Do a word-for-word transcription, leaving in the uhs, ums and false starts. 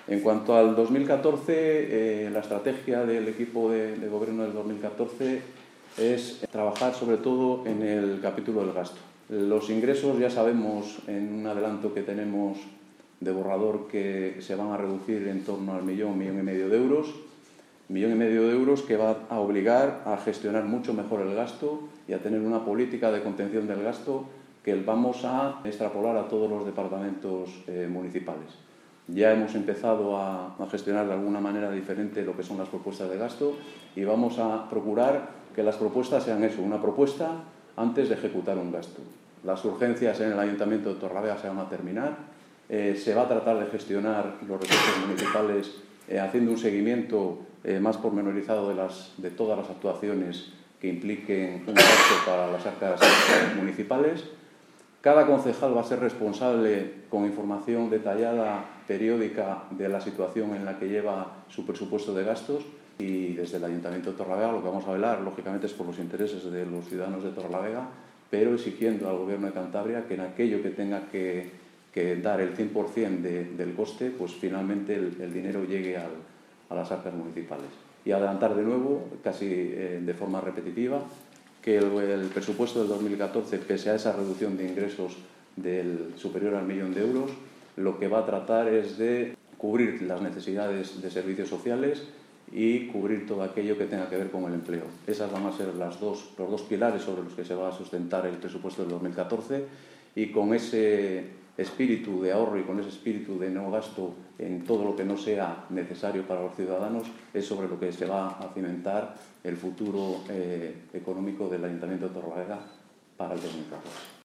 En cuanto al dos mil catorce, eh, la estrategia del equipo de, de gobierno del dos mil catorce es trabajar sobre todo en el capítulo del gasto. Los ingresos ya sabemos en un adelanto que tenemos de borrador que se van a reducir en torno al millón, millón y medio de euros. Millón y medio de euros que va a obligar a gestionar mucho mejor el gasto y a tener una política de contención del gasto que vamos a extrapolar a todos los departamentos eh, municipales. Ya hemos empezado a, a gestionar de alguna manera diferente lo que son las propuestas de gasto y vamos a procurar que las propuestas sean eso, una propuesta antes de ejecutar un gasto. Las urgencias en el Ayuntamiento de Torrelavega se van a terminar, eh, se va a tratar de gestionar los recursos municipales eh, haciendo un seguimiento eh, más pormenorizado de, las, de todas las actuaciones que impliquen un gasto para las arcas municipales. Cada concejal va a ser responsable con información detallada, periódica, de la situación en la que lleva su presupuesto de gastos y desde el Ayuntamiento de Torrelavega lo que vamos a velar, lógicamente, es por los intereses de los ciudadanos de Torrelavega, pero exigiendo al Gobierno de Cantabria que en aquello que tenga que, que dar el cien por cien de, del coste, pues finalmente el, el dinero llegue al, a las arcas municipales. Y adelantar de nuevo, casi eh, de forma repetitiva, que el, el presupuesto del dos mil catorce, pese a esa reducción de ingresos del superior al millón de euros, lo que va a tratar es de cubrir las necesidades de servicios sociales y cubrir todo aquello que tenga que ver con el empleo. Esas van a ser las dos, los dos pilares sobre los que se va a sustentar el presupuesto del dos mil catorce y con ese espíritu de ahorro y con ese espíritu de no gasto en todo lo que no sea necesario para los ciudadanos es sobre lo que se va a cimentar el futuro eh, económico del Ayuntamiento de Torrelavega para el dos mil catorce.